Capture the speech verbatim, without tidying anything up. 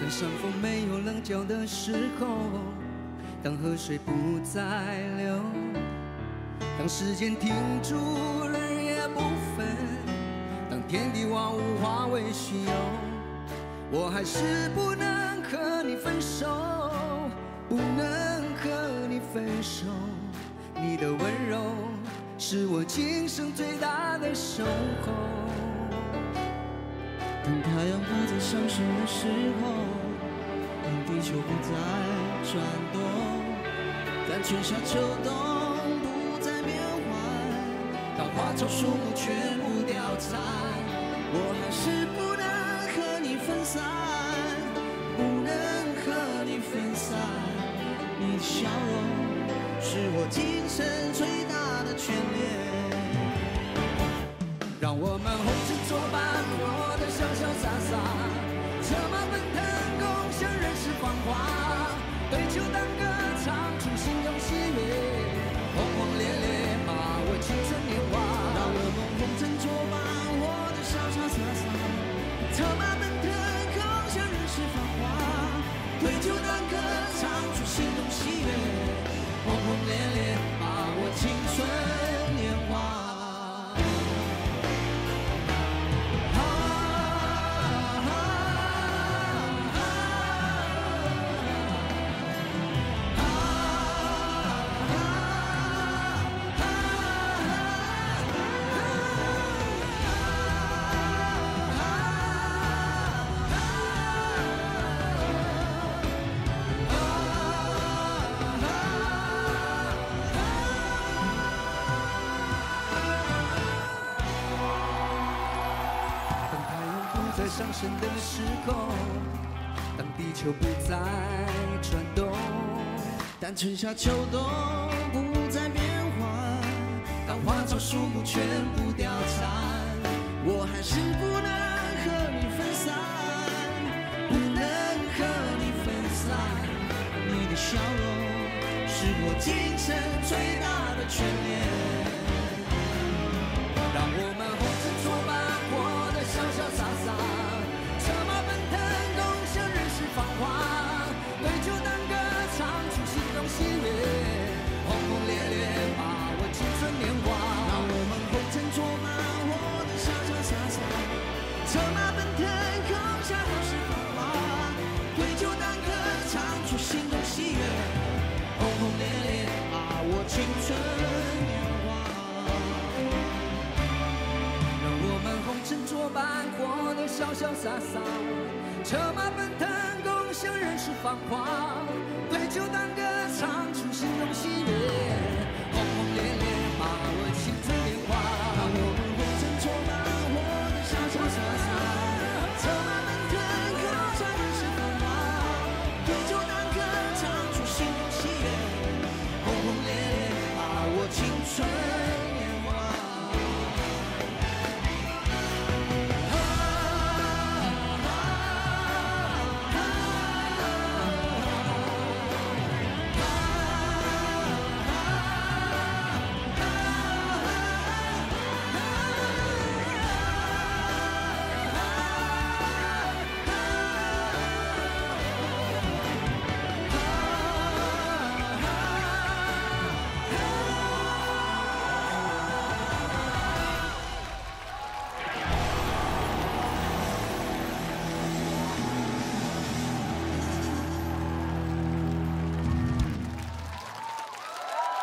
当山峰没有棱角的时候，当河水不再流，当时间停住，日夜不分，当天地万物化为虚有，我还是不能和你分手，不能和你分手。你的温柔是我今生最大的守候。 当太阳不再上升的时候，当地球不再转动，当春夏秋冬不再变换，当花草树木全部凋残，我还是不能和你分散，不能和你分散。你的笑容是我今生最大的眷恋。 让我们红尘作伴，活得潇潇洒洒，策马奔腾，共享人世繁华，对酒当歌，唱出心中喜悦，轰轰烈烈把握青春年华。 让我们红尘作伴，活得潇潇洒洒，策马奔腾，共享人世繁华，对酒当歌，唱出心中喜悦，轰轰烈烈把握青春年华。 在上升的时候，当地球不再转动， 当春夏秋冬不再变换，当花草树木全部凋残，我还是不能和你分散，不能和你分散。你的笑容是我今生最大的眷恋。 让我们红尘作伴，活得潇潇洒洒，策马奔腾，共享人世繁华，对酒当歌，唱出心中喜悦，轰轰烈烈把握青春年华。 让我们红尘作伴，活得潇潇洒洒，策马奔腾，共享人世繁华，对酒当歌，唱出心中喜悦，轰轰烈烈把握青春年华。 红尘作伴，活得潇潇洒洒，策马奔腾，共享人世繁华，对酒当歌，唱出心中喜悦。